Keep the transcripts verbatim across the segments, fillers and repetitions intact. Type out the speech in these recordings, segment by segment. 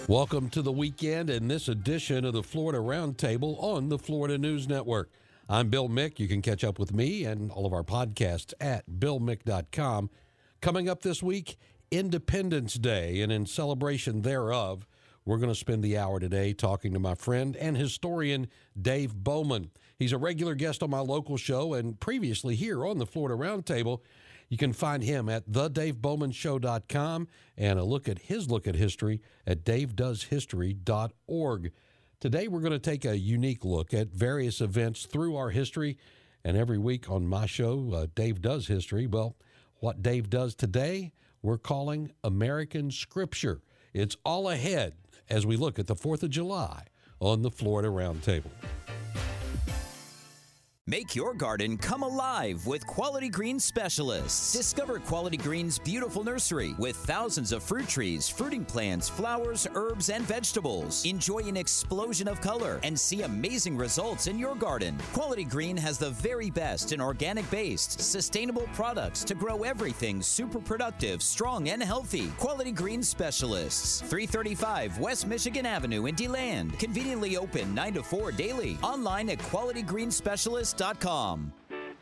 Welcome to the weekend and this edition of the Florida Roundtable on the Florida News Network. I'm Bill Mick. You can catch up with me and all of our podcasts at bill mick dot com. Coming up this week, Independence Day, and in celebration thereof, we're going to spend the hour today talking to my friend and historian Dave Bowman. He's a regular guest on my local show and previously here on the Florida Roundtable. You can find him at the dave bowman show dot com and a look at his look at history at dave does history dot org. Today we're going to take a unique look at various events through our history, and every week on my show, uh, Dave Does History, well, what Dave does today, we're calling American Scripture. It's all ahead as we look at the fourth of July on the Florida Roundtable. Make your garden come alive with Quality Green Specialists. Discover Quality Green's beautiful nursery with thousands of fruit trees, fruiting plants, flowers, herbs, and vegetables. Enjoy an explosion of color and see amazing results in your garden. Quality Green has the very best in organic-based, sustainable products to grow everything super productive, strong, and healthy. Quality Green Specialists, three thirty-five West Michigan Avenue in DeLand. Conveniently open nine to four daily. Online at quality green specialists dot com.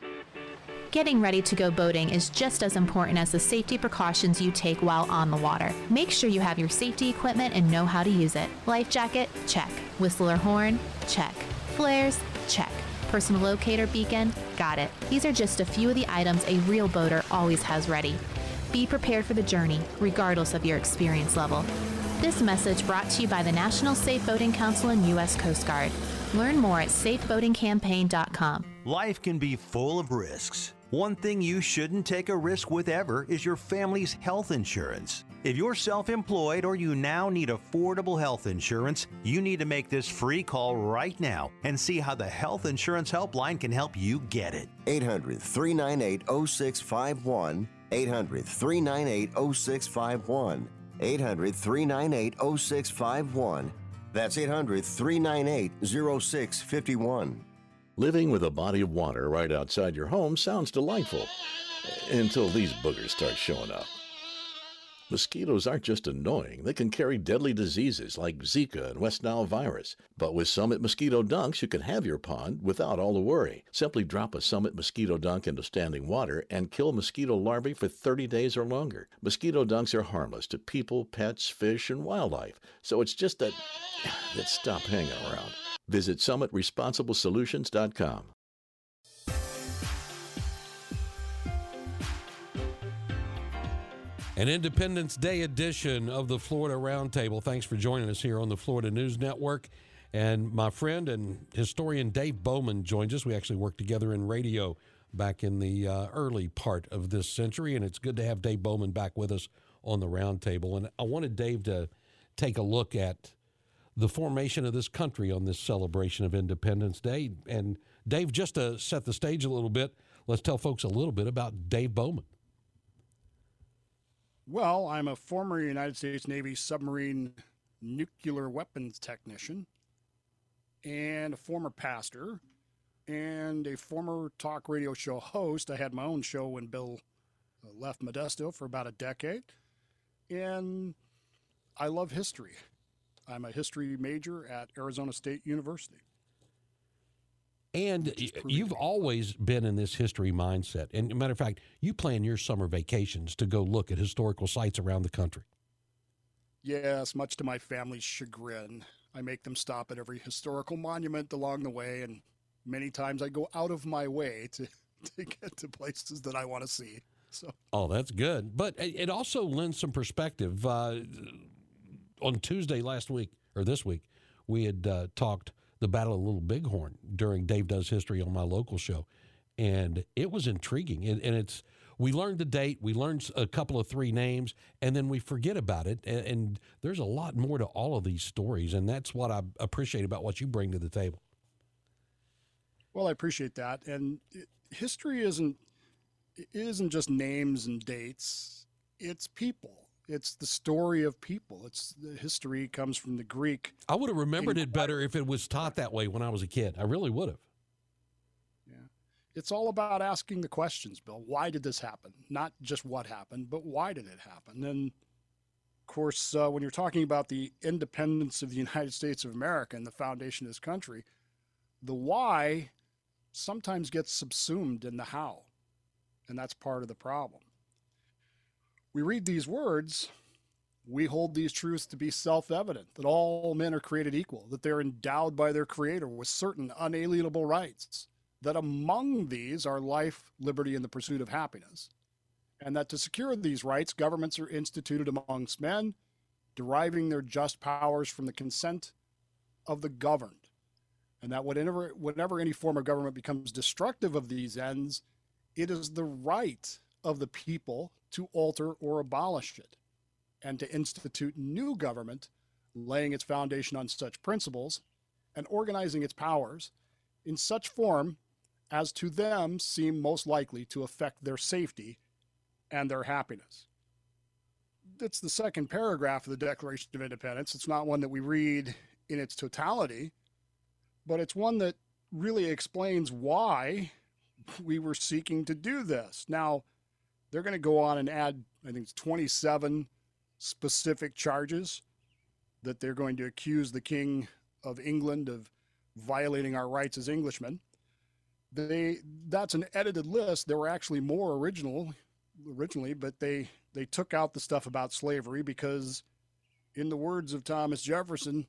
Getting ready to go boating is just as important as the safety precautions you take while on the water. Make sure you have your safety equipment and know how to use it. Life jacket? Check. Whistle or horn? Check. Flares? Check. Personal locator beacon? Got it. These are just a few of the items a real boater always has ready. Be prepared for the journey, regardless of your experience level. This message brought to you by the National Safe Boating Council and U S Coast Guard. Learn more at safe boating campaign dot com. Life can be full of risks. One thing you shouldn't take a risk with ever is your family's health insurance. If you're self-employed or you now need affordable health insurance, you need to make this free call right now and see how the Health Insurance Helpline can help you get it. eight hundred, three nine eight, oh six five one. eight hundred, three nine eight, oh six five one. eight hundred, three nine eight, oh six five one. That's eight hundred, three nine eight, oh six five one. Living with a body of water right outside your home sounds delightful, until these boogers start showing up. Mosquitoes aren't just annoying, they can carry deadly diseases like Zika and West Nile virus. But with Summit Mosquito Dunks, you can have your pond without all the worry. Simply drop a Summit Mosquito Dunk into standing water and kill mosquito larvae for thirty days or longer. Mosquito Dunks are harmless to people, pets, fish, and wildlife. So it's just that, that stop hanging around. Visit summit responsible solutions dot com. An Independence Day edition of the Florida Roundtable. Thanks for joining us here on the Florida News Network. And my friend and historian Dave Bowman joins us. We actually worked together in radio back in the uh, early part of this century, and it's good to have Dave Bowman back with us on the Roundtable. And I wanted Dave to take a look at the formation of this country on this celebration of Independence Day. And Dave, just to set the stage a little bit, let's tell folks a little bit about Dave Bowman. Well, I'm a former United States Navy submarine nuclear weapons technician and a former pastor and a former talk radio show host. I had my own show when Bill left Modesto for about a decade. And I love history. I'm a history major at Arizona State University. And you've always been in this history mindset. And, matter of fact, you plan your summer vacations to go look at historical sites around the country. Yes, much to my family's chagrin. I make them stop at every historical monument along the way, and many times I go out of my way to, to get to places that I want to see. So. Oh, that's good. But it also lends some perspective. Uh, on Tuesday last week, or this week, we had uh, talked the Battle of Little Bighorn during Dave Does History on my local show. And it was intriguing. And, and it's we learned the date, we learned a couple of three names, and then we forget about it. And, and there's a lot more to all of these stories, and that's what I appreciate about what you bring to the table. Well, I appreciate that. And it, history isn't it isn't just names and dates. It's people. It's the story of people. It's the history comes from the Greek. I would have remembered it better if it was taught that way when I was a kid. I really would have. Yeah. It's all about asking the questions, Bill. Why did this happen? Not just what happened, but why did it happen? And course, uh, when you're talking about the independence of the United States of America and the foundation of this country, the why sometimes gets subsumed in the how, and that's part of the problem. We read these words, we hold these truths to be self-evident, that all men are created equal, that they're endowed by their Creator with certain unalienable rights, that among these are life, liberty, and the pursuit of happiness, and that to secure these rights, governments are instituted amongst men, deriving their just powers from the consent of the governed, and that whenever, whenever any form of government becomes destructive of these ends, it is the right of the people to alter or abolish it, and to institute new government, laying its foundation on such principles, and organizing its powers in such form as to them seem most likely to affect their safety and their happiness. It's the second paragraph of the Declaration of Independence. It's not one that we read in its totality, but it's one that really explains why we were seeking to do this. Now, they're going to go on and add, I think it's twenty-seven specific charges that they're going to accuse the King of England of violating our rights as Englishmen. They, that's an edited list. There were actually more original, originally, but they, they took out the stuff about slavery because, in the words of Thomas Jefferson,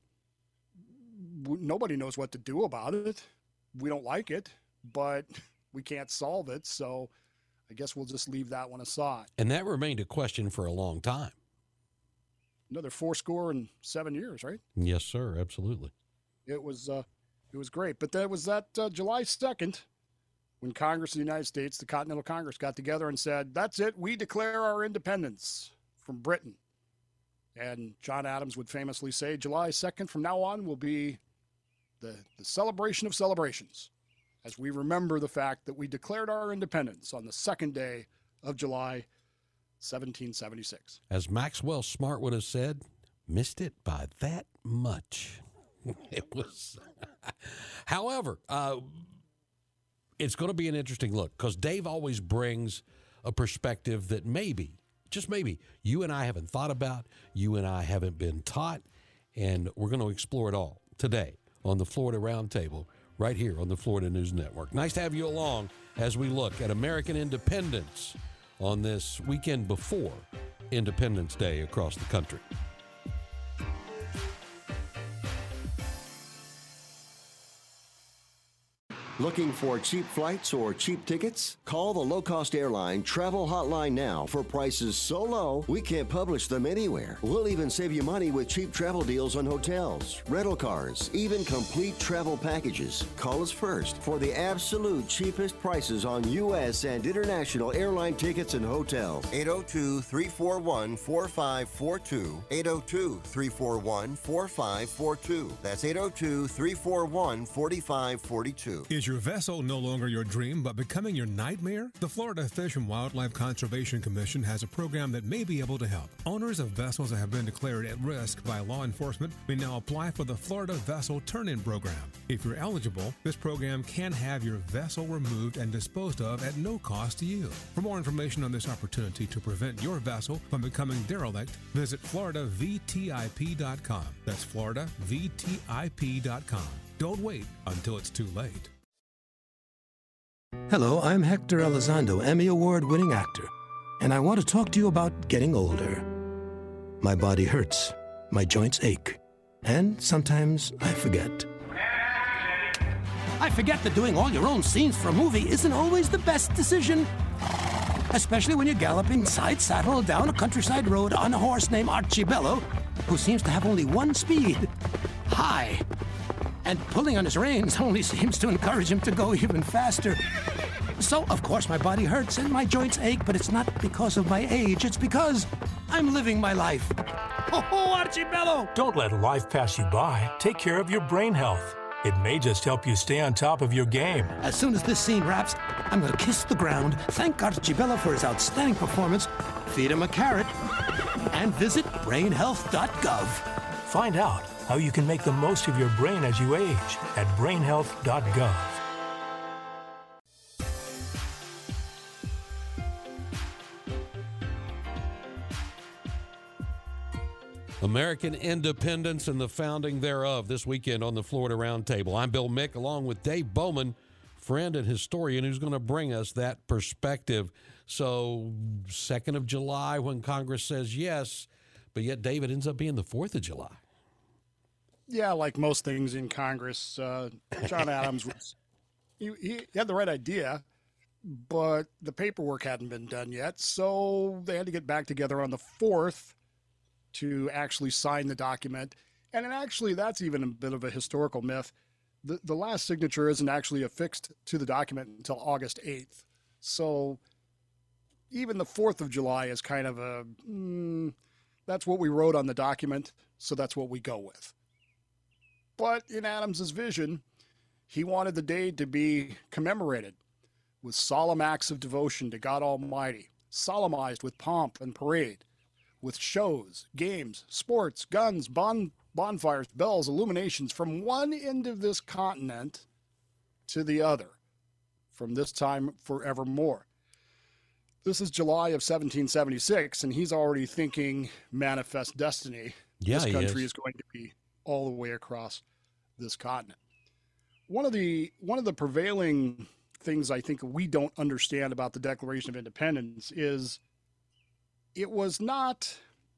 nobody knows what to do about it. We don't like it, but we can't solve it, so I guess we'll just leave that one aside. And that remained a question for a long time. Another four score and seven years, right? Yes, sir. Absolutely. It was uh, it was great. But that was that uh, July second when Congress of the United States, the Continental Congress, got together and said, that's it. We declare our independence from Britain. And John Adams would famously say, July second from now on will be the, the celebration of celebrations, as we remember the fact that we declared our independence on the second day of July, seventeen seventy-six. As Maxwell Smart would have said, missed it by that much. It was. However, uh, it's going to be an interesting look because Dave always brings a perspective that maybe, just maybe, you and I haven't thought about, you and I haven't been taught, and we're going to explore it all today on the Florida Roundtable right here on the Florida News Network. Nice to have you along as we look at American independence on this weekend before Independence Day across the country. Looking for cheap flights or cheap tickets? Call the low-cost airline travel hotline now for prices so low we can't publish them anywhere. We'll even save you money with cheap travel deals on hotels, rental cars, even complete travel packages. Call us first for the absolute cheapest prices on U S and international airline tickets and hotels. eight oh two, three four one, four five four two. eight oh two, three four one, four five four two. That's eight oh two, three four one, four five four two. Is your vessel no longer your dream but becoming your nightmare? The Florida Fish and Wildlife Conservation Commission has a program that may be able to help. Owners of vessels that have been declared at risk by law enforcement may now apply for the Florida Vessel Turn-In Program. If you're eligible, this program can have your vessel removed and disposed of at no cost to you. For more information on this opportunity to prevent your vessel from becoming derelict, visit Florida V T I P dot com. That's Florida V T I P dot com. Don't wait until it's too late. Hello, I'm Hector Elizondo, Emmy Award-winning actor, and I want to talk to you about getting older. My body hurts, my joints ache, and sometimes I forget. I forget that doing all your own scenes for a movie isn't always the best decision, especially when you're galloping side saddle down a countryside road on a horse named Archibello, who seems to have only one speed, high. And pulling on his reins only seems to encourage him to go even faster. So, of course, my body hurts and my joints ache, but it's not because of my age. It's because I'm living my life. Oh, Archibello! Don't let life pass you by. Take care of your brain health. It may just help you stay on top of your game. As soon as this scene wraps, I'm going to kiss the ground, thank Archibello for his outstanding performance, feed him a carrot, and visit brain health dot gov. Find out how you can make the most of your brain as you age at brain health dot gov. American independence and the founding thereof this weekend on the Florida Roundtable. I'm Bill Mick, along with Dave Bowman, friend and historian, who's going to bring us that perspective. So, second of July, when Congress says yes, but yet, Dave, it ends up being the fourth of July. Yeah, like most things in Congress, uh, John Adams was he, he had the right idea, but the paperwork hadn't been done yet, so they had to get back together on the fourth to actually sign the document. And it actually, that's even a bit of a historical myth. The, the last signature isn't actually affixed to the document until August eighth. So even the fourth of July is kind of a, mm, that's what we wrote on the document, so that's what we go with. But in Adams's vision, he wanted the day to be commemorated with solemn acts of devotion to God Almighty, solemnized with pomp and parade, with shows, games, sports, guns, bon- bonfires, bells, illuminations from one end of this continent to the other, from this time forevermore. This is July of seventeen seventy-six, and he's already thinking manifest destiny. Yeah, this country is. is going to be all the way across this continent. One of the one of the prevailing things I think we don't understand about the Declaration of Independence is it was not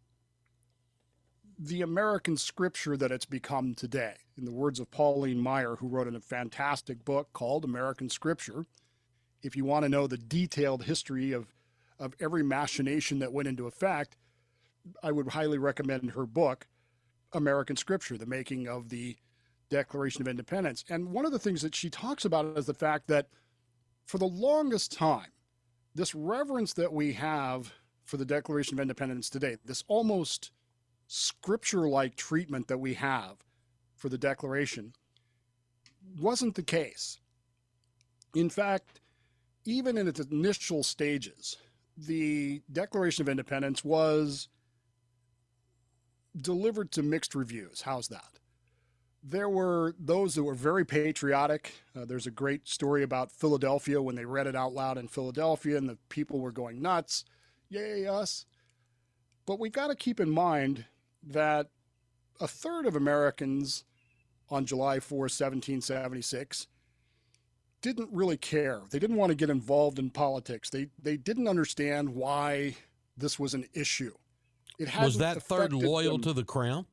the American scripture that it's become today. In the words of Pauline Maier, who wrote a fantastic book called American Scripture, if you want to know the detailed history of, of every machination that went into effect, I would highly recommend her book, American Scripture, The Making of the Declaration of Independence. And one of the things that she talks about is the fact that for the longest time, this reverence that we have for the Declaration of Independence today, this almost scripture-like treatment that we have for the Declaration, wasn't the case. In fact, even in its initial stages, the Declaration of Independence was delivered to mixed reviews. How's that? There were those that were very patriotic. Uh, there's a great story about Philadelphia when they read it out loud in Philadelphia and the people were going nuts. Yay, us. But we got to keep in mind that a third of Americans on July fourth, seventeen seventy-six, didn't really care. They didn't want to get involved in politics. They they didn't understand why this was an issue. It was that third loyal them. to the crown?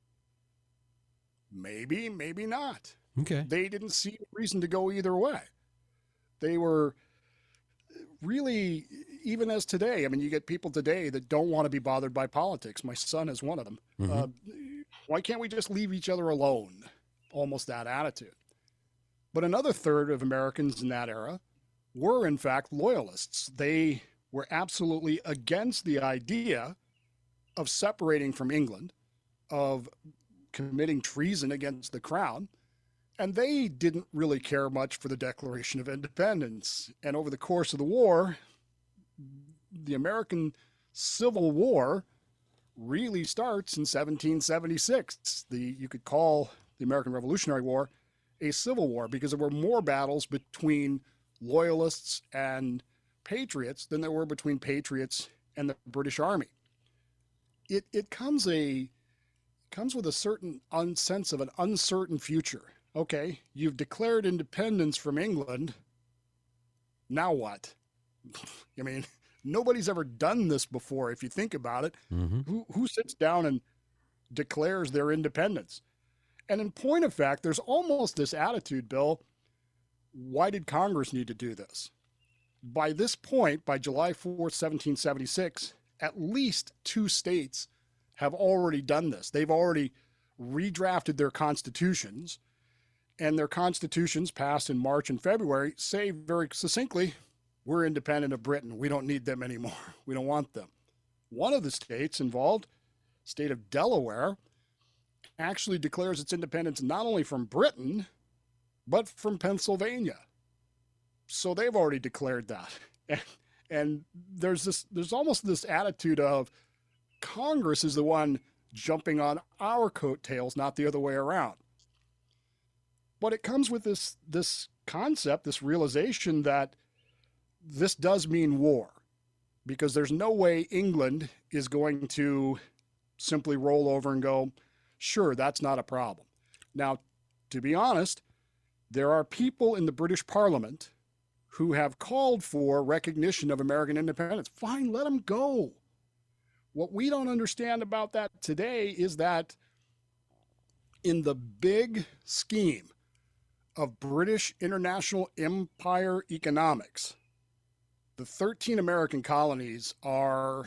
Maybe, maybe not. Okay. They didn't see a reason to go either way. They were really, even as today, I mean, you get people today that don't want to be bothered by politics. My son is one of them. Mm-hmm. Uh, why can't we just leave each other alone? Almost that attitude. But another third of Americans in that era were, in fact, loyalists. They were absolutely against the idea of separating from England, of committing treason against the crown, and they didn't really care much for the Declaration of Independence. And over the course of the war, the American Civil War really starts in seventeen seventy-six. The you could call the American Revolutionary War a civil war because there were more battles between loyalists and patriots than there were between patriots and the British Army. It it comes a comes with a certain un- sense of an uncertain future. Okay, you've declared independence from England. Now what? I mean, nobody's ever done this before, if you think about it. Mm-hmm. Who who sits down and declares their independence? And in point of fact, there's almost this attitude, Bill, why did Congress need to do this? By this point, by July fourth, seventeen seventy-six, at least two states have already done this. They've already redrafted their constitutions, and their constitutions passed in March and February say very succinctly, we're independent of Britain. We don't need them anymore. We don't want them. One of the states involved, state of Delaware, actually declares its independence not only from Britain, but from Pennsylvania. So they've already declared that. And, and there's this, there's almost this attitude of Congress is the one jumping on our coattails, not the other way around. But it comes with this, this concept, this realization that this does mean war, because there's no way England is going to simply roll over and go, sure, that's not a problem. Now, to be honest, there are people in the British Parliament who have called for recognition of American independence. Fine, let them go. What we don't understand about that today is that in the big scheme of British international empire economics, the thirteen American colonies are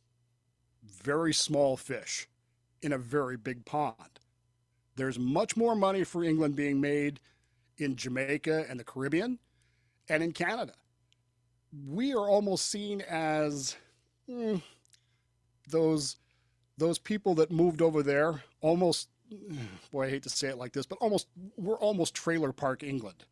very small fish in a very big pond. There's much more money for England being made in Jamaica and the Caribbean and in Canada. We are almost seen as mm, those, those people that moved over there, almost, boy, I hate to say it like this, but almost, we're almost trailer park England.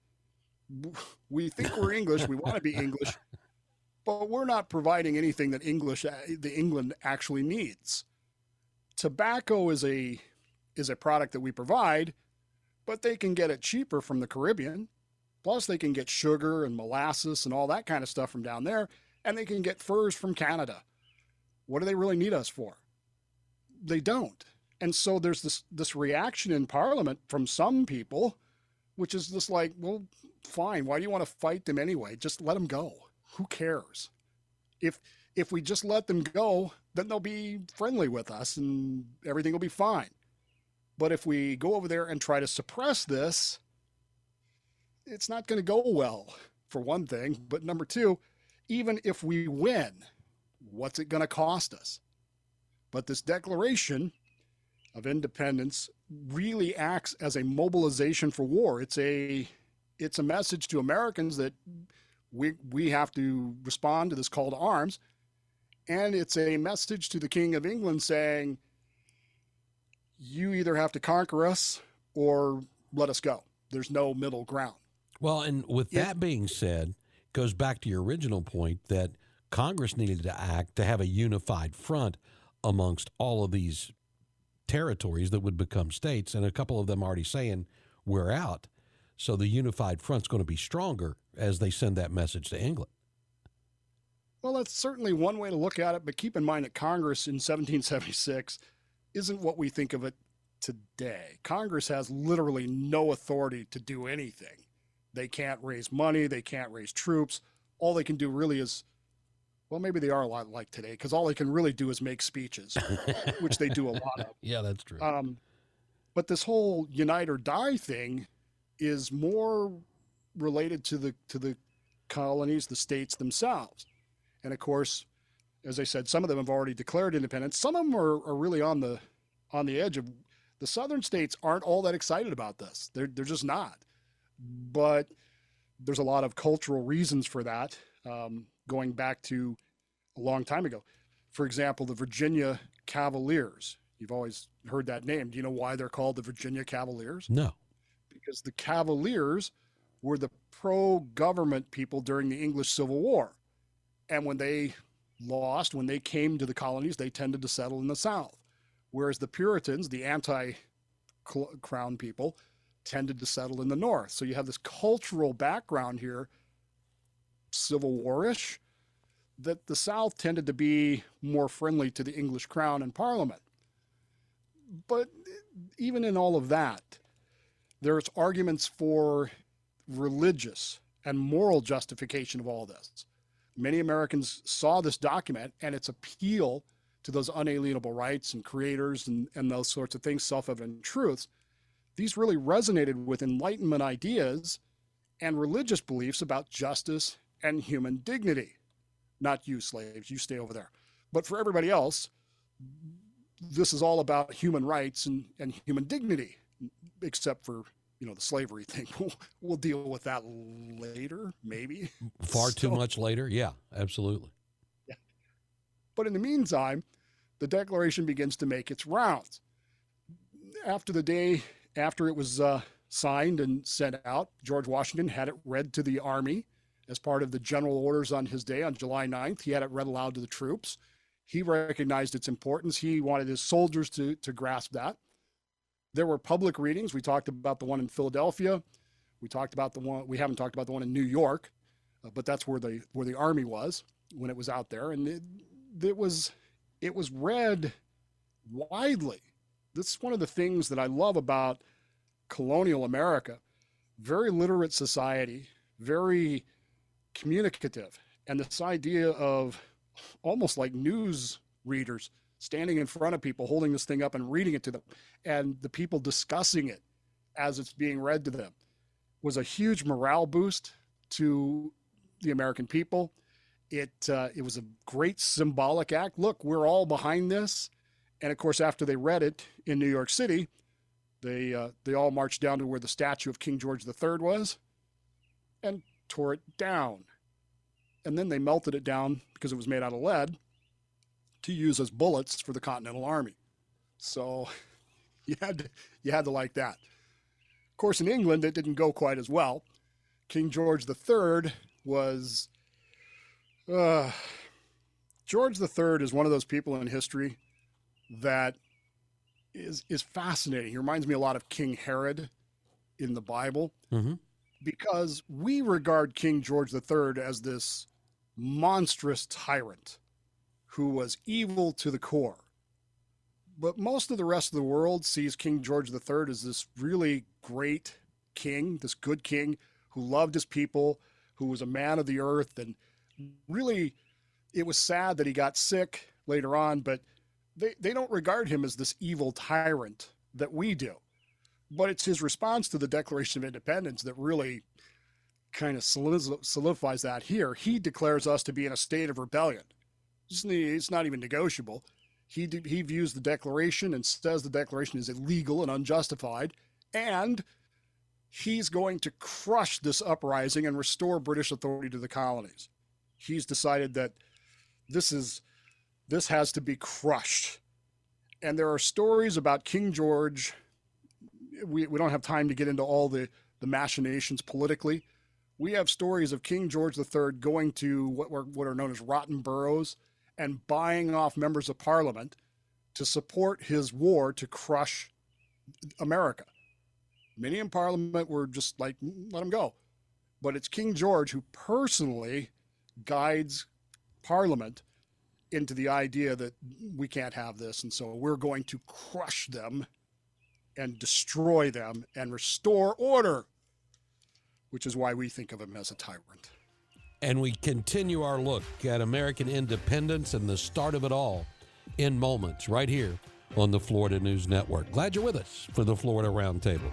We think we're English, we want to be English, but we're not providing anything that English, the England actually needs. Tobacco is a is a product that we provide, but they can get it cheaper from the Caribbean. Plus, they can get sugar and molasses and all that kind of stuff from down there, and they can get furs from Canada. What do they really need us for? They don't. And so there's this this reaction in Parliament from some people, which is just like, well, fine. Why do you want to fight them anyway? Just let them go. Who cares? If if we just let them go, then they'll be friendly with us and everything will be fine. But if we go over there and try to suppress this, it's not going to go well, for one thing. But number two, even if we win, what's it going to cost us? But this Declaration of Independence really acts as a mobilization for war. It's a it's a message to Americans that we we have to respond to this call to arms. And it's a message to the King of England saying, you either have to conquer us or let us go. There's no middle ground. Well, and with that being said, goes back to your original point that Congress needed to act to have a unified front amongst all of these territories that would become states, and a couple of them already saying we're out. So the unified front's going to be stronger as they send that message to England. Well, that's certainly one way to look at it, but keep in mind that Congress in seventeen seventy-six isn't what we think of it today. Congress has literally no authority to do anything. They can't raise money. They can't raise troops. All they can do really is, well, maybe they are a lot like today, because all they can really do is make speeches, which they do a lot of. Yeah, that's true. Um, but this whole unite or die thing is more related to the to the colonies, the states themselves. And of course, as I said, some of them have already declared independence. Some of them are, are really on the on the edge of. The southern states aren't all that excited about this. They're they're just not. But there's a lot of cultural reasons for that, um, going back to a long time ago. For example, the Virginia Cavaliers. You've always heard that name. Do you know why they're called the Virginia Cavaliers? No. Because the Cavaliers were the pro-government people during the English Civil War. And when they lost, when they came to the colonies, they tended to settle in the South. Whereas the Puritans, the anti-crown people, tended to settle in the North. So you have this cultural background here, Civil War-ish, that the South tended to be more friendly to the English crown and Parliament. But even in all of that, there's arguments for religious and moral justification of all this. Many Americans saw this document and its appeal to those unalienable rights and creators and, and those sorts of things, self-evident truths. These really resonated with Enlightenment ideas and religious beliefs about justice and human dignity. Not you, slaves, you stay over there. But for everybody else, this is all about human rights and, and human dignity, except for, you know, the slavery thing. We'll, we'll deal with that later, maybe. Far so, too much later? Yeah, absolutely. Yeah. But in the meantime, the Declaration begins to make its rounds. After the day, after it was uh, signed and sent out, George Washington had it read to the Army as part of the general orders on his day on July ninth. He had it read aloud to the troops. He recognized its importance. He wanted his soldiers to, to grasp that. There were public readings. We talked about the one in Philadelphia. We talked about the one, we haven't talked about the one in New York, uh, but that's where the, where the Army was when it was out there. And it, it was, it was read widely. This is one of the things that I love about colonial America. Very literate society, very communicative. And this idea of almost like news readers standing in front of people, holding this thing up and reading it to them, and the people discussing it as it's being read to them, was a huge morale boost to the American people. It uh, it was a great symbolic act. Look, we're all behind this. And of course, after they read it in New York City, they uh, they all marched down to where the statue of King George the Third was and tore it down. And then they melted it down because it was made out of lead to use as bullets for the Continental Army. So you had to, you had to like that. Of course, in England, it didn't go quite as well. King George the Third was... Uh, George the Third is one of those people in history that is is fascinating. He reminds me a lot of King Herod in the Bible, mm-hmm. because we regard King George the Third as this monstrous tyrant who was evil to the core. But most of the rest of the world sees King George the Third as this really great king, this good king who loved his people, who was a man of the earth. And really, it was sad that he got sick later on, but they, they don't regard him as this evil tyrant that we do. But it's his response to the Declaration of Independence that really kind of solidifies that here. He declares us to be in a state of rebellion. It's not even negotiable. He he views the Declaration and says the Declaration is illegal and unjustified, and he's going to crush this uprising and restore British authority to the colonies. He's decided that this is this has to be crushed. And there are stories about King George. We, we don't have time to get into all the, the machinations politically. We have stories of King George the Third going to what were what are known as rotten boroughs and buying off members of parliament to support his war to crush America. Many in parliament were just like, let him go. But it's King George who personally guides parliament into the idea that we can't have this, and so we're going to crush them and destroy them and restore order, which is why we think of him as a tyrant. And we continue our look at American independence and the start of it all in moments right here on the Florida News Network. Glad you're with us for the Florida Roundtable.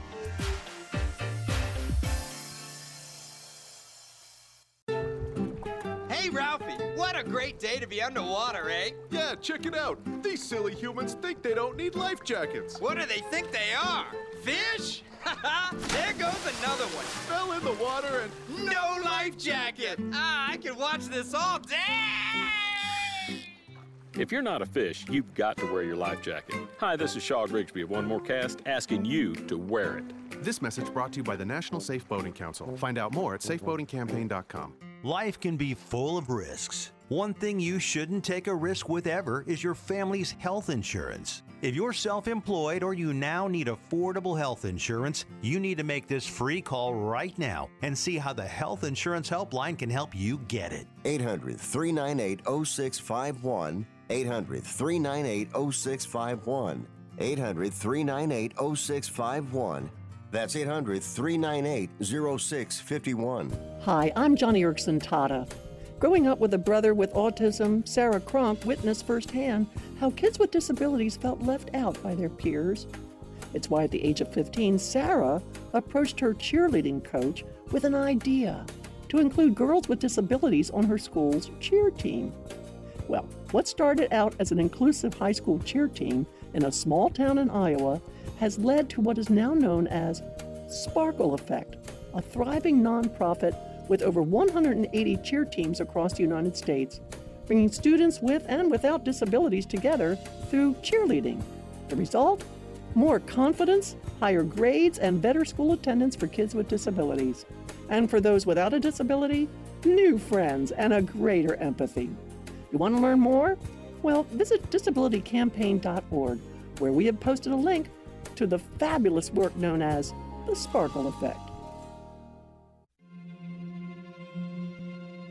Hey, Ralphie, what a great day to be underwater, eh? Yeah, check it out. These silly humans think they don't need life jackets. What do they think they are? Fish? There goes another one. Fell in the water and no life jacket. Ah, I can watch this all day. If you're not a fish, you've got to wear your life jacket. Hi, this is Shaw Grigsby of One More Cast, asking you to wear it. This message brought to you by the National Safe Boating Council. Find out more at safe boating campaign dot com. Life can be full of risks. One thing you shouldn't take a risk with ever is your family's health insurance. If you're self-employed or you now need affordable health insurance, you need to make this free call right now and see how the Health Insurance Helpline can help you get it. eight hundred, three nine eight, oh six five one. eight hundred, three nine eight, oh six five one. eight hundred, three nine eight, oh six five one. That's eight hundred, three nine eight, oh six five one. Hi, I'm Johnny Erickson Tata. Growing up with a brother with autism, Sarah Cronk witnessed firsthand how kids with disabilities felt left out by their peers. It's why at the age of fifteen, Sarah approached her cheerleading coach with an idea to include girls with disabilities on her school's cheer team. Well, what started out as an inclusive high school cheer team in a small town in Iowa has led to what is now known as Sparkle Effect, a thriving nonprofit with over one hundred eighty cheer teams across the United States, bringing students with and without disabilities together through cheerleading. The result? More confidence, higher grades, and better school attendance for kids with disabilities. And for those without a disability, new friends and a greater empathy. You want to learn more? Well, visit disability campaign dot org, where we have posted a link to the fabulous work known as the Sparkle Effect.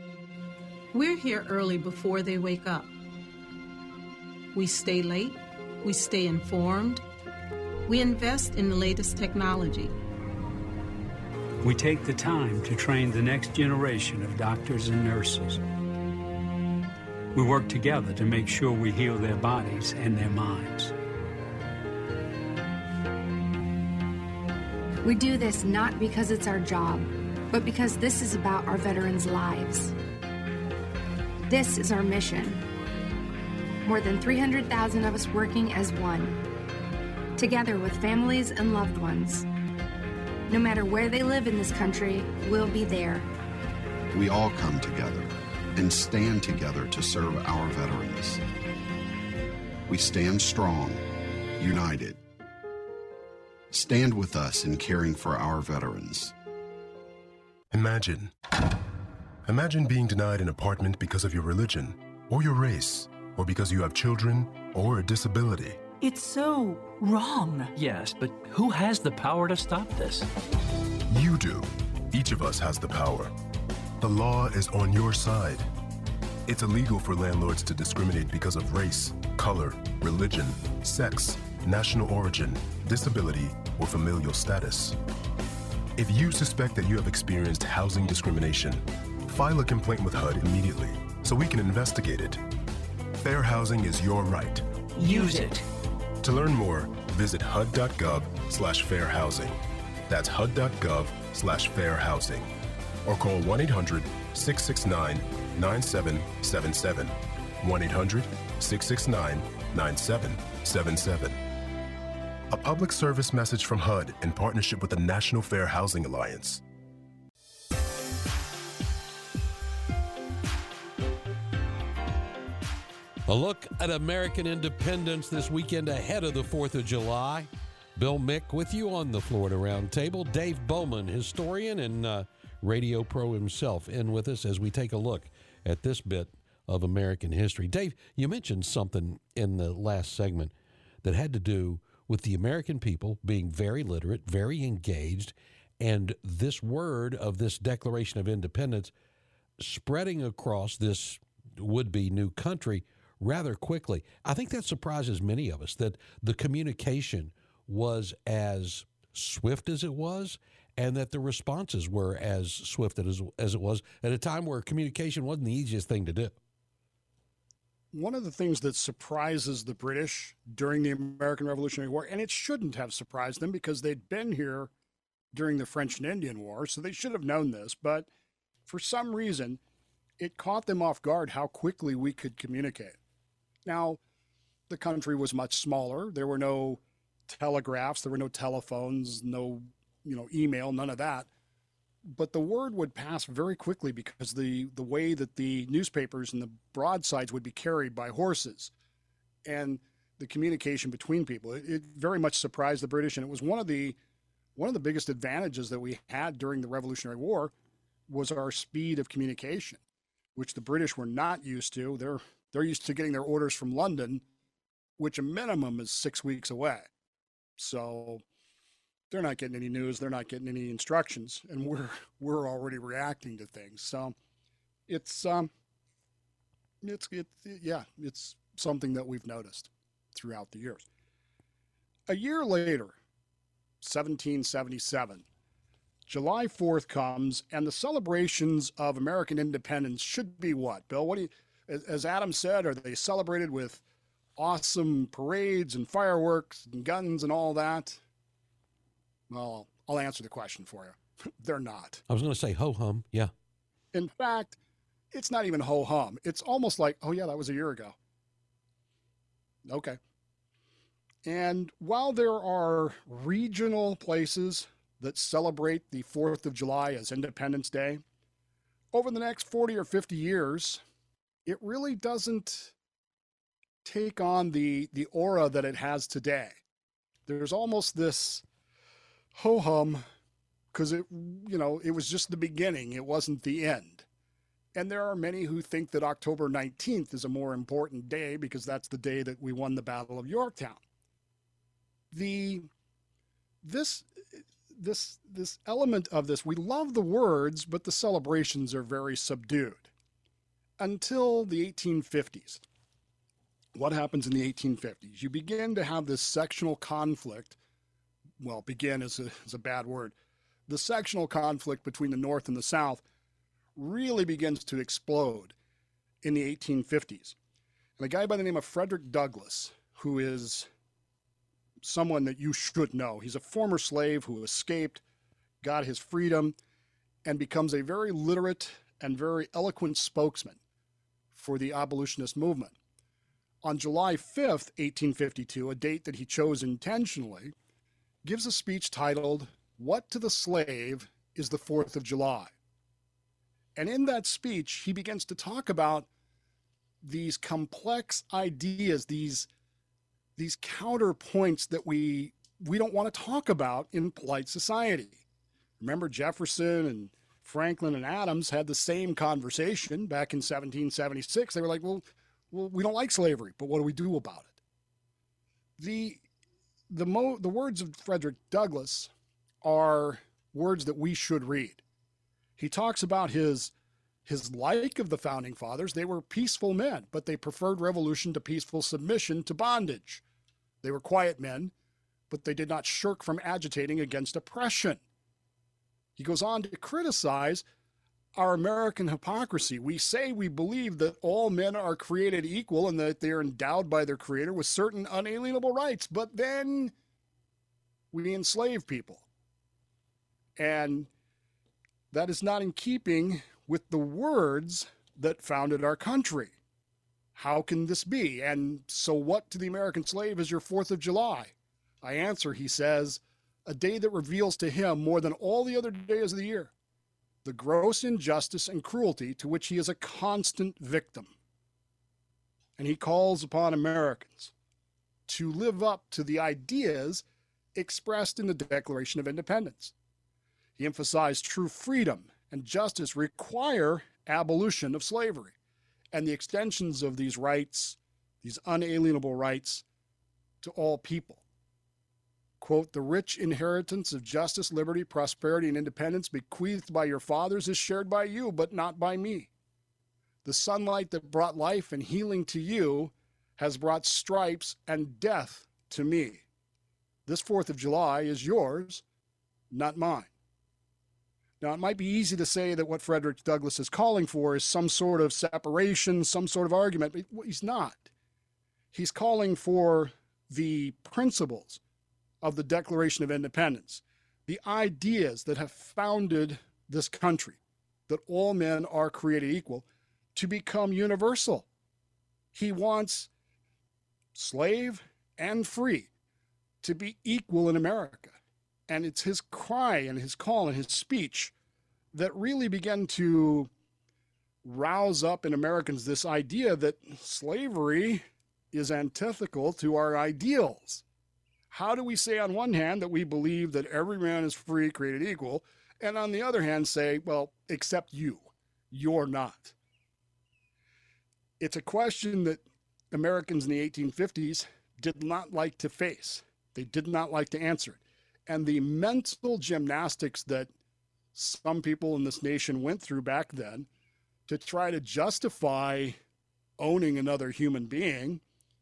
We're here early before they wake up. We stay late We stay informed. We invest in the latest technology. We take the time to train the next generation of doctors and nurses. We work together to make sure we heal their bodies and their minds. We do this not because it's our job, but because this is about our veterans' lives. This is our mission. More than three hundred thousand of us working as one, together with families and loved ones. No matter where they live in this country, we'll be there. We all come together and stand together to serve our veterans. We stand strong, united. Stand with us in caring for our veterans. Imagine. Imagine being denied an apartment because of your religion, or your race, or because you have children, or a disability. It's so wrong. Yes, but who has the power to stop this? You do. Each of us has the power. The law is on your side. It's illegal for landlords to discriminate because of race, color, religion, sex, national origin, disability, or familial status. If you suspect that you have experienced housing discrimination, file a complaint with H U D immediately so we can investigate it. Fair housing is your right. Use it. To learn more, visit H U D dot gov slash fair housing. That's H U D dot gov slash fair housing. Or call one eight hundred, six six nine, nine seven seven seven. one eight hundred, six six nine, nine seven seven seven. A public service message from H U D in partnership with the National Fair Housing Alliance. A look at American independence this weekend ahead of the fourth of July. Bill Mick with you on the Florida Roundtable. Dave Bowman, historian and uh, radio pro himself, in with us as we take a look at this bit of American history. Dave, you mentioned something in the last segment that had to do with the American people being very literate, very engaged, and this word of this Declaration of Independence spreading across this would-be new country rather quickly. I think that surprises many of us, that the communication was as swift as it was, and that the responses were as swift as, as it was at a time where communication wasn't the easiest thing to do. One of the things that surprises the British during the American Revolutionary War, and it shouldn't have surprised them because they'd been here during the French and Indian War, so they should have known this, but for some reason, it caught them off guard how quickly we could communicate. Now, the country was much smaller. There were no telegraphs, there were no telephones, no, you know, email, none of that. But the word would pass very quickly because the, the way that the newspapers and the broadsides would be carried by horses and the communication between people, it, it very much surprised the British. And it was one of the, one of the biggest advantages that we had during the Revolutionary War was our speed of communication, which the British were not used to. They're, they're used to getting their orders from London, which a minimum is six weeks away. So they're not getting any news, they're not getting any instructions, and we're we're already reacting to things. So it's um it's it yeah, it's something that we've noticed throughout the years. A year later, seventeen seventy-seven, July fourth comes, and the celebrations of American independence should be what, Bill? What do you, as Adam said, are they celebrated with awesome parades and fireworks and guns and all that? Well, I'll answer the question for you. They're not. I was going to say ho-hum, yeah. In fact, it's not even ho-hum. It's almost like, oh yeah, that was a year ago. Okay. And while there are regional places that celebrate the fourth of July as Independence Day, over the next forty or fifty years, it really doesn't take on the, the aura that it has today. There's almost this ho-hum because it, you know, it was just the beginning. It wasn't the end. And there are many who think that October nineteenth is a more important day because that's the day that we won the Battle of Yorktown. The, this, this, this element of this, we love the words, but the celebrations are very subdued until the eighteen fifties. what happens in the eighteen fifties? You begin to have this sectional conflict. Well, begin is a, is a bad word. The sectional conflict between the North and the South really begins to explode in the eighteen fifties. And a guy by the name of Frederick Douglass, who is someone that you should know. He's a former slave who escaped, got his freedom, and becomes a very literate and very eloquent spokesman for the abolitionist movement. On July fifth, eighteen fifty-two, a date that he chose intentionally, gives a speech titled, "What to the Slave is the Fourth of July?" And in that speech, he begins to talk about these complex ideas, these, these counterpoints that we, we don't want to talk about in polite society. Remember, Jefferson and Franklin and Adams had the same conversation back in seventeen seventy-six. They were like, well, well we don't like slavery, but what do we do about it? The, the, mo- the words of Frederick Douglass are words that we should read. He talks about his, his like of the Founding Fathers. They were peaceful men, but they preferred revolution to peaceful submission to bondage. They were quiet men, but they did not shirk from agitating against oppression. He goes on to criticize our American hypocrisy. We say we believe that all men are created equal and that they are endowed by their Creator with certain unalienable rights, but then we enslave people. And that is not in keeping with the words that founded our country. How can this be? And so what to the American slave is your Fourth of July? I answer, he says, a day that reveals to him more than all the other days of the year the gross injustice and cruelty to which he is a constant victim. And he calls upon Americans to live up to the ideas expressed in the Declaration of Independence. He emphasized true freedom and justice require abolition of slavery and the extensions of these rights, these unalienable rights, to all people. Quote, the rich inheritance of justice, liberty, prosperity, and independence bequeathed by your fathers is shared by you, but not by me. The sunlight that brought life and healing to you has brought stripes and death to me. This Fourth of July is yours, not mine. Now, it might be easy to say that what Frederick Douglass is calling for is some sort of separation, some sort of argument, but he's not. He's calling for the principles of the Declaration of Independence, the ideas that have founded this country, that all men are created equal, to become universal. He wants slave and free to be equal in America. And it's his cry and his call and his speech that really began to rouse up in Americans this idea that slavery is antithetical to our ideals. How do we say on one hand that we believe that every man is free, created equal, and on the other hand say, well, except you, you're not? It's a question that Americans in the eighteen fifties did not like to face. They did not like to answer it. And the mental gymnastics that some people in this nation went through back then to try to justify owning another human being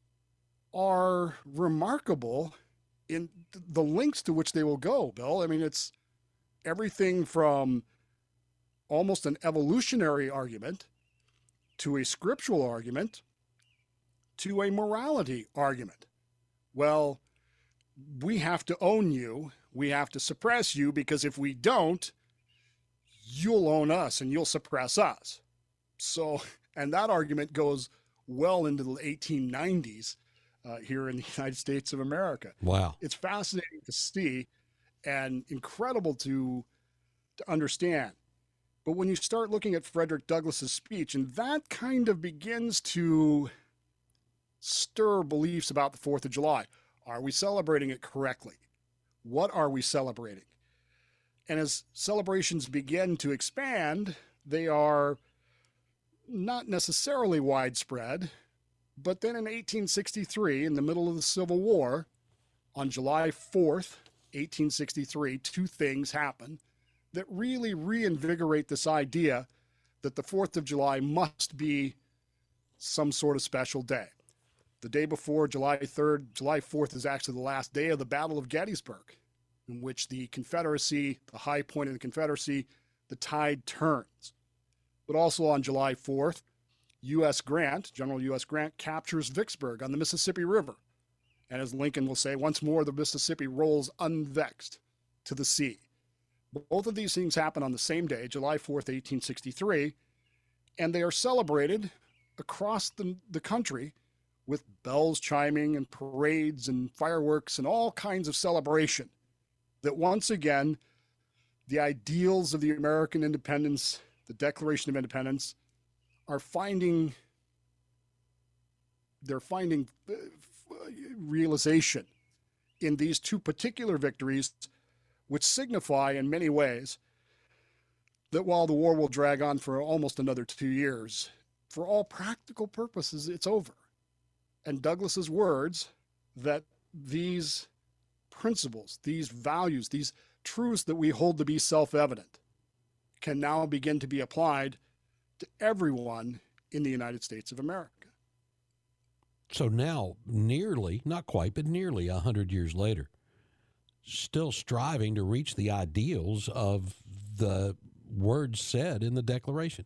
are remarkable in the lengths to which they will go, Bill. I mean, it's everything from almost an evolutionary argument to a scriptural argument to a morality argument. Well, we have to own you. We have to suppress you because if we don't, you'll own us and you'll suppress us. So, and that argument goes well into the eighteen nineties uh, here in the United States of America. Wow. It's fascinating to see and incredible to, to understand. But when you start looking at Frederick Douglass's speech, and that kind of begins to stir beliefs about the Fourth of July. Are we celebrating it correctly? What are we celebrating? And as celebrations begin to expand, they are not necessarily widespread, but then in eighteen sixty-three, in the middle of the Civil War, on July fourth, eighteen sixty-three, two things happen that really reinvigorate this idea that the Fourth of July must be some sort of special day. The day before, July third, July fourth is actually the last day of the Battle of Gettysburg, in which the Confederacy, the high point of the Confederacy, the tide turns. But also on July fourth, U S Grant, General U S Grant, captures Vicksburg on the Mississippi River. And as Lincoln will say, once more the Mississippi rolls unvexed to the sea. Both of these things happen on the same day, July fourth, eighteen sixty-three, and they are celebrated across the, the country with bells chiming and parades and fireworks and all kinds of celebration. That once again, the ideals of the American independence, the Declaration of Independence, are finding, they're finding realization in these two particular victories, which signify in many ways that while the war will drag on for almost another two years, for all practical purposes, it's over. And Douglas's words that these principles, these values, these truths that we hold to be self-evident can now begin to be applied to everyone in the United States of America. So now, nearly, not quite, but nearly a hundred years later, still striving to reach the ideals of the words said in the Declaration.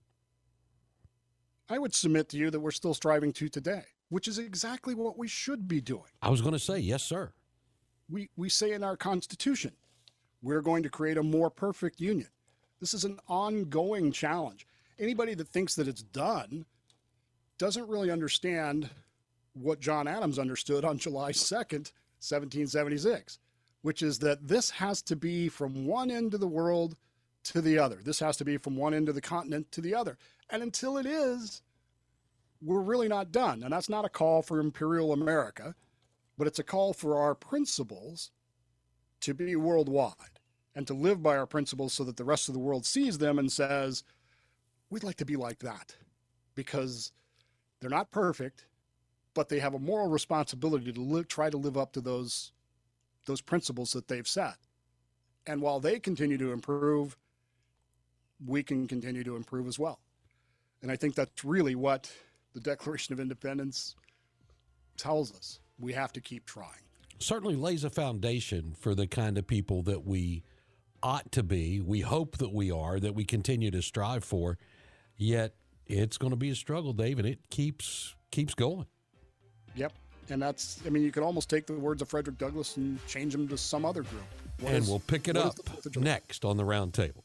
I would submit to you that we're still striving to today, which is exactly what we should be doing. I was going to say, yes, sir. We, we say in our Constitution, we're going to create a more perfect union. This is an ongoing challenge. Anybody that thinks that it's done doesn't really understand what John Adams understood on July second, seventeen seventy-six, which is that this has to be from one end of the world to the other. This has to be from one end of the continent to the other. And until it is, we're really not done. And that's not a call for imperial America, but it's a call for our principles to be worldwide and to live by our principles so that the rest of the world sees them and says, we'd like to be like that, because they're not perfect, but they have a moral responsibility to live, try to live up to those, those principles that they've set. And while they continue to improve, we can continue to improve as well. And I think that's really what the Declaration of Independence tells us. We have to keep trying. Certainly lays a foundation for the kind of people that we ought to be, we hope that we are, that we continue to strive for. Yet it's going to be a struggle, Dave, and it keeps keeps going. Yep. And that's, I mean, you could almost take the words of Frederick Douglass and change them to some other group. What and is, we'll pick it up next on the Round Table.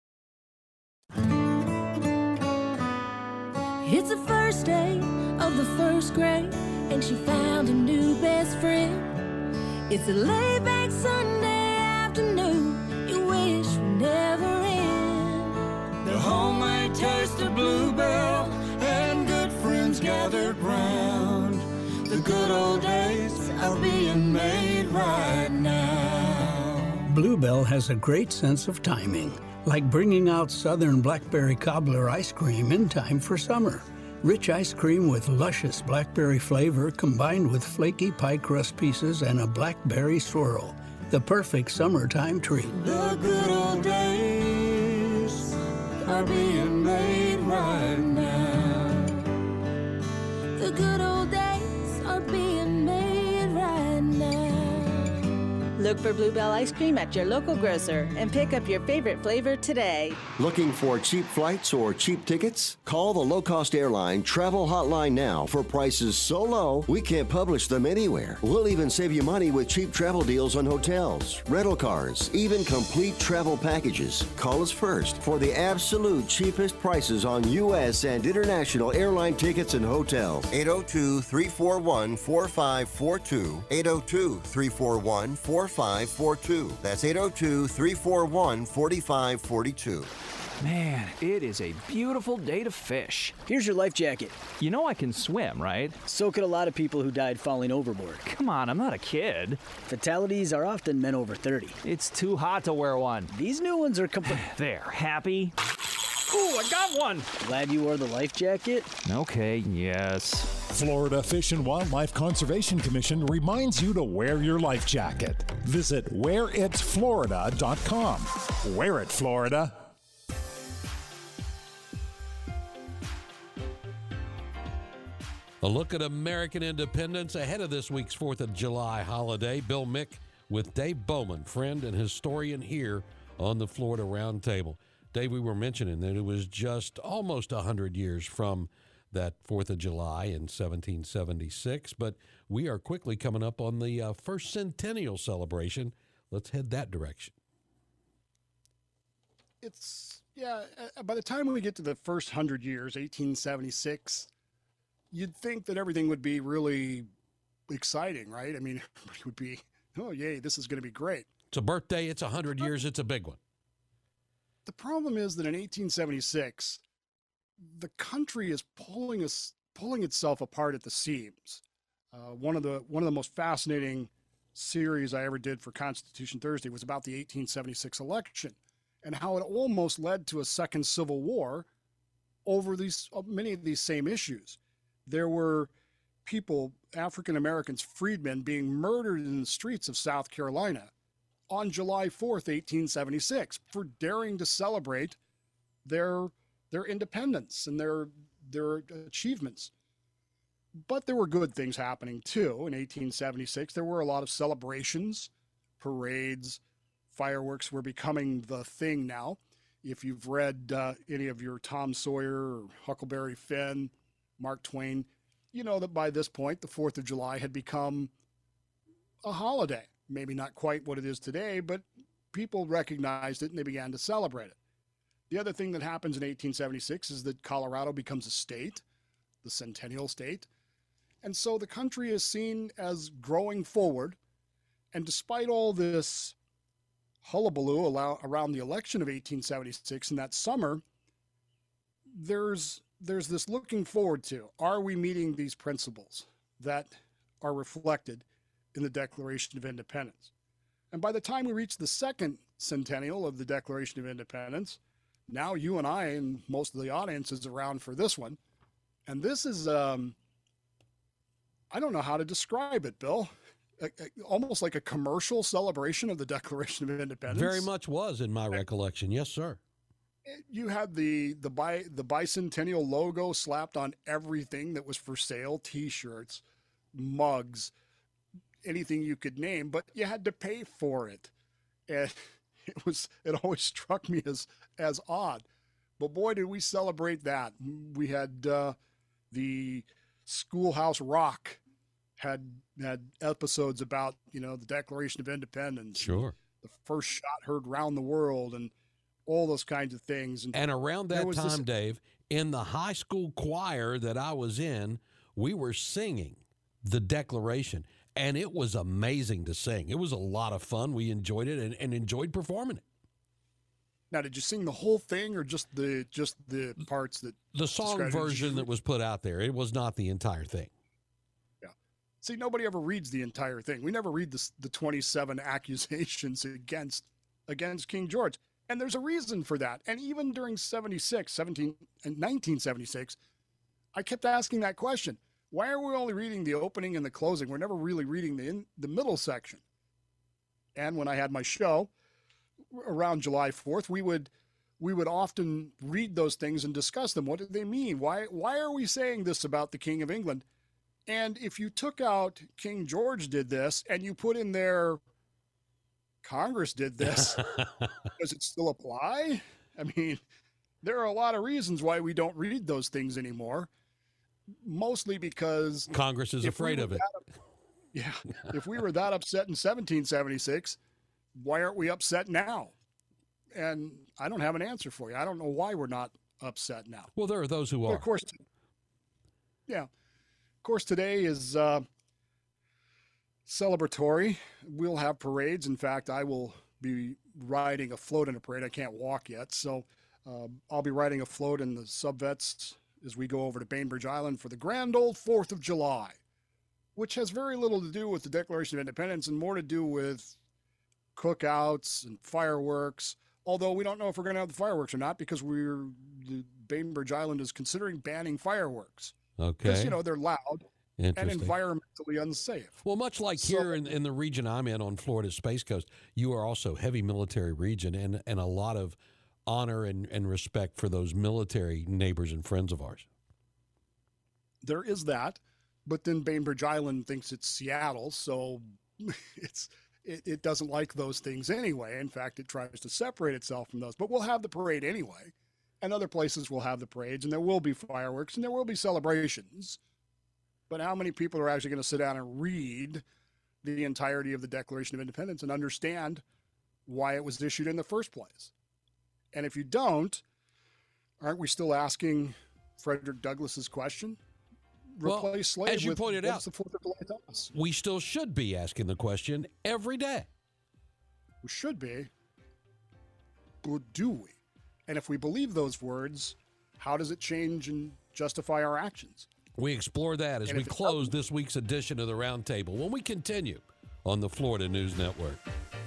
It's the first day of the first grade, and she found a new best friend. It's a laid-back Sunday afternoon you wish would never end. The homemade taste of Bluebell and good friends gathered round. The good old days are being made right now. Bluebell has a great sense of timing, like bringing out Southern Blackberry Cobbler ice cream in time for summer. Rich ice cream with luscious blackberry flavor combined with flaky pie crust pieces and a blackberry swirl. The perfect summertime treat. The good old days are being made right now. The good old days are being made right now. Look for Bluebell ice cream at your local grocer and pick up your favorite flavor today. Looking for cheap flights or cheap tickets? Call the low-cost airline travel hotline now for prices so low we can't publish them anywhere. We'll even save you money with cheap travel deals on hotels, rental cars, even complete travel packages. Call us first for the absolute cheapest prices on U S and international airline tickets and hotels. eight oh two, three four one, four five four two. eight oh two, three four one, four five four two. That's eight oh two, three four one, four five four two. Man, it is a beautiful day to fish. Here's your life jacket. You know I can swim, right? So could a lot of people who died falling overboard. Come on, I'm not a kid. Fatalities are often men over thirty. It's too hot to wear one. These new ones are complete. There, happy? Ooh, I got one! Glad you wore the life jacket? Okay, yes. Florida Fish and Wildlife Conservation Commission reminds you to wear your life jacket. Visit wear it florida dot com. Wear it, Florida. A look at American independence ahead of this week's fourth of July holiday. Bill Mick with Dave Bowman, friend and historian here on the Florida Roundtable. Dave, we were mentioning that it was just almost one hundred years from that fourth of July in seventeen seventy-six, but we are quickly coming up on the uh, first centennial celebration. Let's head that direction. It's, yeah, uh, by the time we get to the first one hundred years, eighteen seventy-six, you'd think that everything would be really exciting, right? I mean, everybody would be, oh, yay, this is going to be great. It's a birthday. It's one hundred years. It's a big one. The problem is that in eighteen seventy-six, the country is pulling us, pulling itself apart at the seams. Uh, one of the one of the most fascinating series I ever did for Constitution Thursday was about the eighteen seventy-six election and how it almost led to a second civil war over these many of these same issues. There were people, African Americans, freedmen, being murdered in the streets of South Carolina on July fourth, eighteen seventy-six, for daring to celebrate their their independence and their their achievements. But there were good things happening too in eighteen seventy-six. There were a lot of celebrations, parades, fireworks were becoming the thing now. If you've read uh, any of your Tom Sawyer or Huckleberry Finn, Mark Twain, you know that by this point, the fourth of July had become a holiday. Maybe not quite what it is today, but people recognized it and they began to celebrate it. The other thing that happens in eighteen seventy-six is that Colorado becomes a state, the centennial state. And so the country is seen as growing forward. And despite all this hullabaloo around the election of eighteen seventy-six in that summer, there's, there's this looking forward to, are we meeting these principles that are reflected in the Declaration of Independence? And by the time we reach the second centennial of the Declaration of Independence, now you and I and most of the audience is around for this one. And this is, um, I don't know how to describe it, Bill. A, a, almost like a commercial celebration of the Declaration of Independence. Very much was in my recollection. Yes, sir. You had the the bi, the bicentennial logo slapped on everything that was for sale, T-shirts, mugs, anything you could name, but you had to pay for it. And it was it always struck me as as odd. But boy, did we celebrate that. We had uh, the Schoolhouse Rock had had episodes about, you know, the Declaration of Independence. Sure. The first shot heard round the world and all those kinds of things. And, and around that time, this, Dave, in the high school choir that I was in, we were singing the Declaration, and it was amazing to sing. It was a lot of fun. We enjoyed it and, and enjoyed performing it. Now, did you sing the whole thing or just the just the parts that the song version that was put out there? It was not the entire thing. Yeah. See, nobody ever reads the entire thing. We never read the the twenty-seven accusations against against King George. And there's a reason for that. And even during seventy-six, seventeen, and nineteen seventy-six, I kept asking that question. Why are we only reading the opening and the closing? We're never really reading the in, the middle section. And when I had my show around July fourth, we would we would often read those things and discuss them. What do they mean? Why why are we saying this about the King of England? And if you took out King George did this and you put in there Congress did this, does it still apply? I mean, there are a lot of reasons why we don't read those things anymore. Mostly because Congress is afraid we of it. That, yeah. If we were that upset in seventeen seventy-six, why aren't we upset now? And I don't have an answer for you. I don't know why we're not upset now. Well, there are those who but are. Of course. Yeah. Of course, today is uh, celebratory. We'll have parades. In fact, I will be riding a float in a parade. I can't walk yet. So uh, I'll be riding a float in the Subvets as we go over to Bainbridge Island for the grand old fourth of July, which has very little to do with the Declaration of Independence and more to do with cookouts and fireworks, although we don't know if we're going to have the fireworks or not because we're the Bainbridge Island is considering banning fireworks. Okay. Because, you know, they're loud and environmentally unsafe. Well, much like so, here in, in the region I'm in on Florida's Space Coast, you are also heavy military region and, and a lot of honor and, and respect for those military neighbors and friends of ours. There is that. but then Bainbridge Island thinks it's Seattle, so it's it, it doesn't like those things anyway. In fact, it tries to separate itself from those. But we'll have the parade anyway, and other places will have the parades, and there will be fireworks, and there will be celebrations. But how many people are actually going to sit down and read the entirety of the Declaration of Independence and understand why it was issued in the first place? And if you don't, aren't we still asking Frederick Douglass's question? Replace well, slave as you with, pointed what's out, the Fourth of July to us? We still should be asking the question every day. We should be, but do we? And if we believe those words, how does it change and justify our actions? We explore that as And we if it close this week's edition of the Roundtable when we continue on the Florida News Network.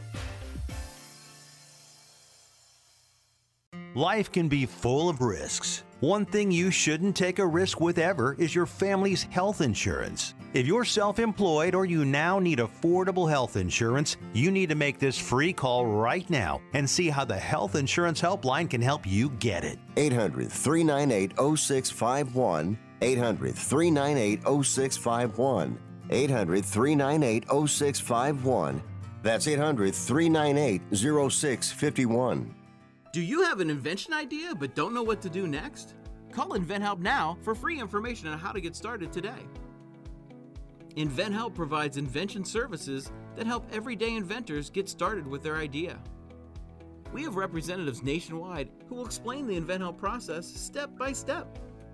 Life can be full of risks. One thing you shouldn't take a risk with ever is your family's health insurance. If you're self-employed or you now need affordable health insurance, you need to make this free call right now and see how the Health Insurance Helpline can help you get it. eight hundred, three nine eight, oh six five one. eight hundred, three nine eight, oh six five one. eight hundred, three nine eight, oh six five one. That's eight hundred, three nine eight, oh six five one. Do you have an invention idea but don't know what to do next? Call InventHelp now for free information on how to get started today. InventHelp provides invention services that help everyday inventors get started with their idea. We have representatives nationwide who will explain the InventHelp process step by step.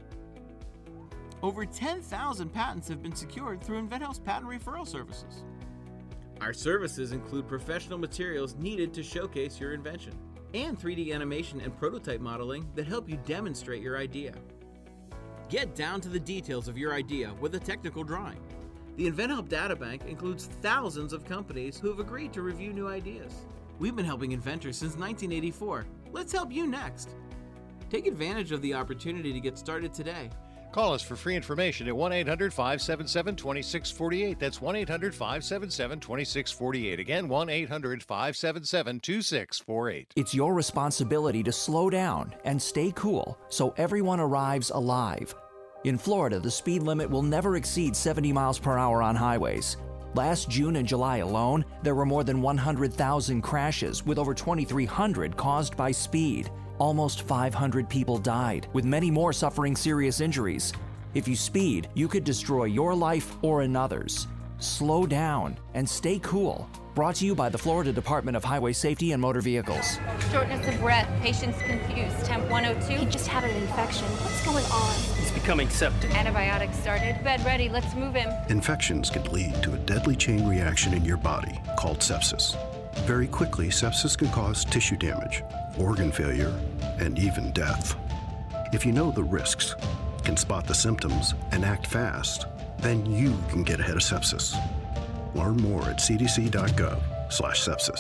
Over ten thousand patents have been secured through InventHelp's patent referral services. Our services include professional materials needed to showcase your invention, and three D animation and prototype modeling that help you demonstrate your idea. Get down to the details of your idea with a technical drawing. The InventHelp Databank includes thousands of companies who have agreed to review new ideas. We've been helping inventors since nineteen eighty-four. Let's help you next. Take advantage of the opportunity to get started today. Call us for free information at one eight hundred, five seven seven, two six four eight. That's one eight hundred, five seven seven, two six four eight. Again, one eight hundred, five seven seven, two six four eight. It's your responsibility to slow down and stay cool so everyone arrives alive. In Florida, the speed limit will never exceed seventy miles per hour on highways. Last June and July alone, there were more than one hundred thousand crashes, with over twenty-three hundred caused by speed. Almost five hundred people died, with many more suffering serious injuries. If you speed, you could destroy your life or another's. Slow down and stay cool. Brought to you by the Florida Department of Highway Safety and Motor Vehicles. Shortness of breath, patient's confused, temp one oh two. He just had an infection. What's going on? He's becoming septic. Antibiotics started. Bed ready, let's move him. Infections can lead to a deadly chain reaction in your body called sepsis. Very quickly, sepsis can cause tissue damage, organ failure, and even death. If you know the risks, can spot the symptoms, and act fast, then you can get ahead of sepsis. Learn more at c d c dot gov slash sepsis.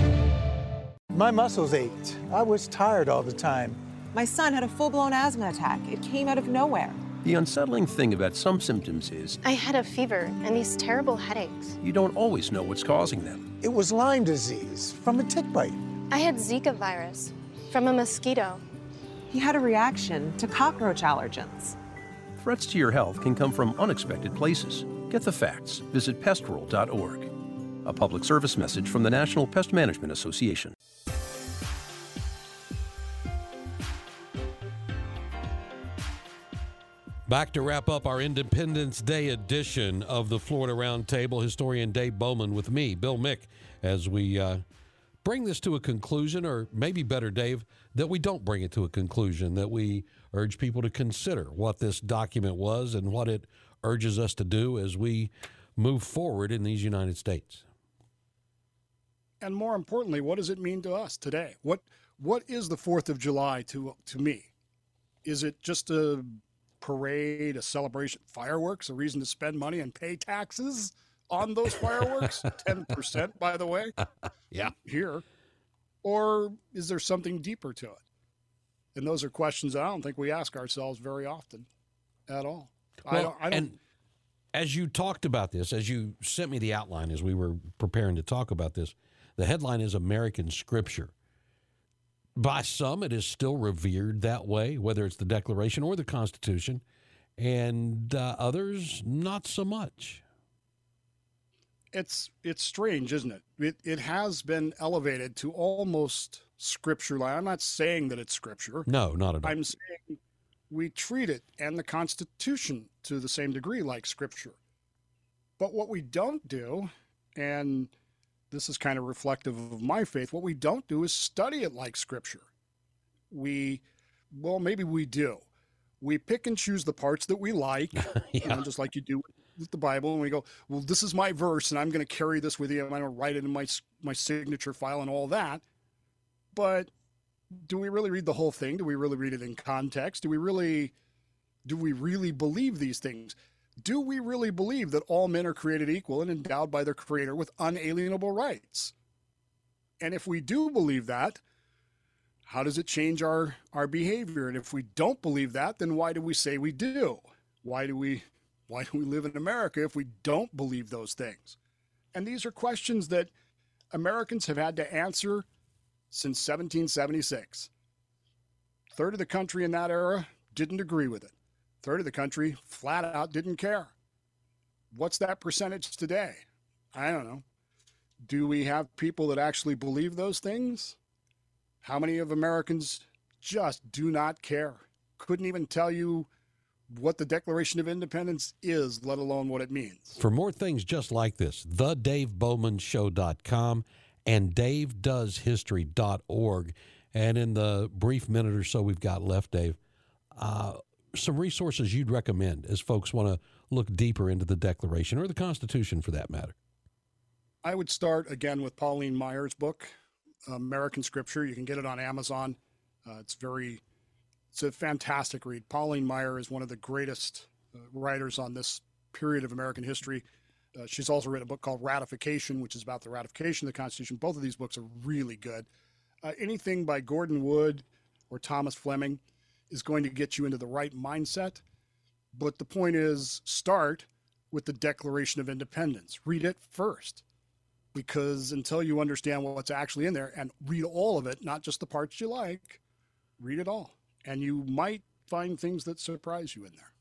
My muscles ached. I was tired all the time. My son had a full-blown asthma attack. It came out of nowhere. The unsettling thing about some symptoms is I had a fever and these terrible headaches. you don't always know what's causing them. It was Lyme disease from a tick bite. I had Zika virus from a mosquito. He had a reaction to cockroach allergens. Threats to your health can come from unexpected places. Get the facts. Visit pest world dot org. A public service message from the National Pest Management Association. Back to wrap up our Independence Day edition of the Florida Roundtable, historian Dave Bowman with me, Bill Mick, as we uh, bring this to a conclusion, or maybe better, Dave, that we don't bring it to a conclusion, that we urge people to consider what this document was and what it urges us to do as we move forward in these United States. And more importantly, what does it mean to us today? What What is the fourth of July to to me? Is it just a parade, a celebration, fireworks, a reason to spend money and pay taxes on those fireworks? ten percent, by the way. Yeah. Here. Or is there something deeper to it? And those are questions I don't think we ask ourselves very often at all. Well, I don't, I don't, and as you talked about this, as you sent me the outline as we were preparing to talk about this, the headline is American Scripture. By some, it is still revered that way, whether it's the Declaration or the Constitution. and uh, others not so much. It's it's strange, isn't it? It it has been elevated to almost scripture. I'm not saying that it's scripture. No, not at all. I'm saying we treat it and the Constitution to the same degree like scripture. But what we don't do, and this is kind of reflective of my faith, what we don't do is study it like scripture. We, well, maybe we do. We pick and choose the parts that we like, yeah. you know, just like you do with the Bible, and we go, well, this is my verse, and I'm going to carry this with you. I'm going to write it in my my signature file and all that. But do we really read the whole thing? Do we really read it in context? Do we really, do we really believe these things? Do we really believe that all men are created equal and endowed by their Creator with unalienable rights? And if we do believe that, how does it change our, our behavior? And if we don't believe that, then why do we say we do? Why do we why do we live in America if we don't believe those things? And these are questions that Americans have had to answer since seventeen seventy-six. A third of the country in that era didn't agree with it. A third of the country flat out didn't care. What's that percentage today? I don't know. Do we have people that actually believe those things? How many of Americans just do not care? Couldn't even tell you what the Declaration of Independence is, let alone what it means. For more things just like this, the dave bowman show dot com and dave does history dot org. And in the brief minute or so we've got left, Dave, uh, some resources you'd recommend as folks want to look deeper into the Declaration or the Constitution for that matter. I would start again with Pauline Myers' book, American Scripture. You can get it on Amazon. Uh, it's very, it's a fantastic read. Pauline Maier is one of the greatest uh, writers on this period of American history. Uh, she's also written a book called Ratification, which is about the ratification of the Constitution. Both of these books are really good. Uh, anything by Gordon Wood or Thomas Fleming is going to get you into the right mindset. But the point is, start with the Declaration of Independence. Read it first. Because until you understand what's actually in there, and read all of it, not just the parts you like, read it all. And you might find things that surprise you in there.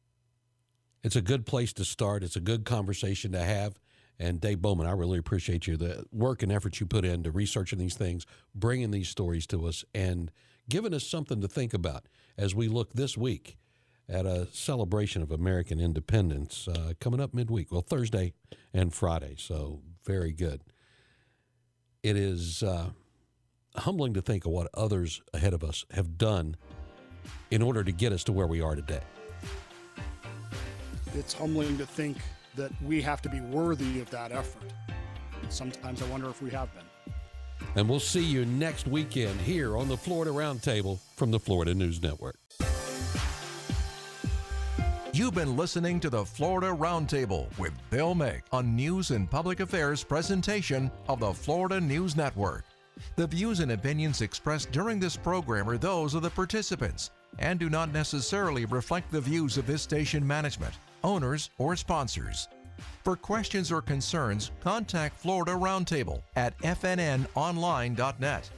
It's a good place to start. It's a good conversation to have. And Dave Bowman, I really appreciate you, the work and effort you put into researching these things, bringing these stories to us, and giving us something to think about as we look this week at a celebration of American independence uh, coming up midweek. Well, Thursday and Friday, so very good. It is uh, humbling to think of what others ahead of us have done in order to get us to where we are today. It's humbling to think that we have to be worthy of that effort. Sometimes I wonder if we have been. And we'll see you next weekend here on the Florida Roundtable from the Florida News Network. You've been listening to the Florida Roundtable with Bill Mick, a news and public affairs presentation of the Florida News Network. The views and opinions expressed during this program are those of the participants and do not necessarily reflect the views of this station management, owners, or sponsors. For questions or concerns, contact Florida Roundtable at f n n online dot net.